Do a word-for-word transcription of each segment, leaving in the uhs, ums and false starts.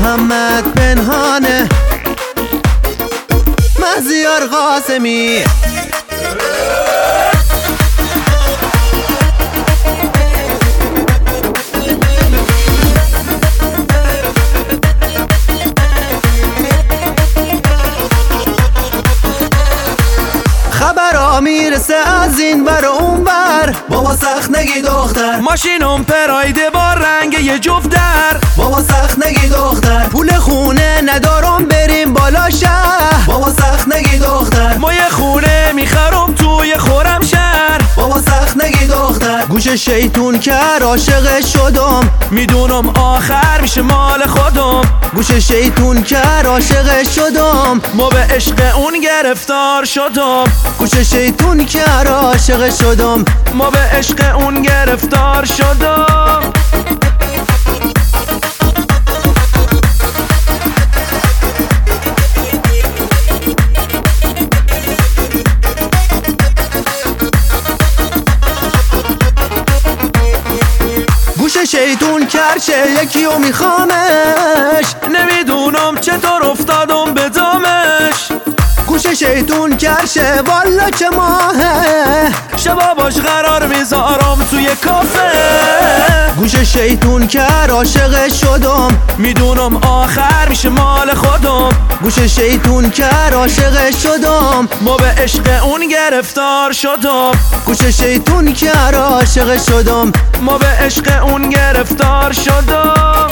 محمد پنهانه مهزیار قاسمی. خبرها میرسه از این بر اون بر، بابا سخت نگی دختر. ماشینم پرایده با رنگ یه جفت در، بابا سخت نگی دختر. پول خونه ندارم بریم بالا شهر، بابا سخت نگی دختر. ما یه خونه میخرم توی خورم شهر، بابا سخت نگی دختر. گوش شیطون کر عاشق شدم، میدونم آخر میشه مال خودم. گوش شیطون کر عاشق شدم، ما به عشق اون گرفتار شدم. گوش شیطون کر عاشق شدم، ما به عشق اون گرفتار شدم. گوش شیطون کرشه یکی و میخوامش، نمیدونم چطور افتادم به دامش. گوش شیطون کرشه والا که ماهه، شبا باش قرار میذارم توی کافه. گوش شیطون کر عاشق شدم، میدونم آخر میشه مال خودم. گوش شیطون کر عاشق شدم، ما به عشق اون گرفتار شدم. گوش شیطون کر عاشق شدم، ما به عشق اون گرفتار شدم.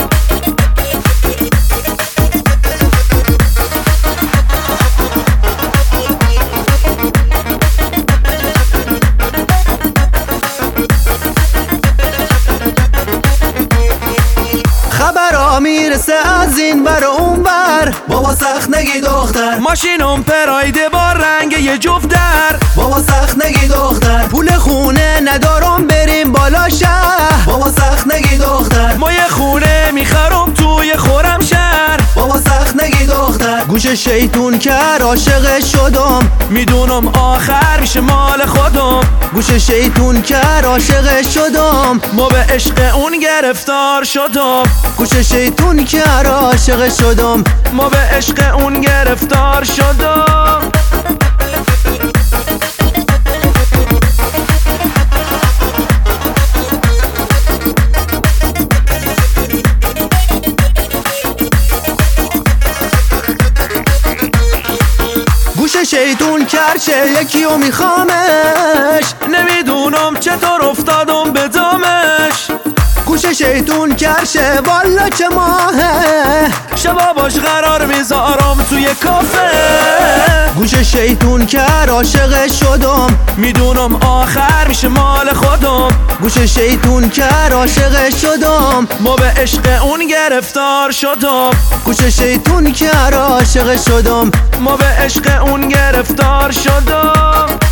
خبرها میرسه از این بر اون بر، بابا سخت نگی دختر. ماشینم پرایده با رنگ یه جفت در، بابا سخت نگی دختر. پول خونه ندارم بریم بالا شهر، بابا سخت نگی دختر. ما یه خونه میخرم توی خورم شهر، بابا سخت نگی دختر. گوش شیطون کر عاشق شدم، میدونم آخر میشه مال خودم. گوش شیطون کر عاشق شدم، ما به عشق اون گرفتار شدم. گوش شیطون کر عاشق شدم، ما به عشق اون گرفتار شدم. گوش شیطون کرشه یکی و میخوامش، نمیدونم چطور افتادم به دامش. گوش شیطون کرشه والا که ماهه، شبا باش قرار میذارم توی کافه. گوش شیطون کر عاشق شدم، میدونم آخر میشه مال خودم. گوش شیطون کر عاشق شدم، ما به عشق اون گرفتار شدم. گوش شیطون کر عاشق شدم، ما به عشق اون گرفتار شدم.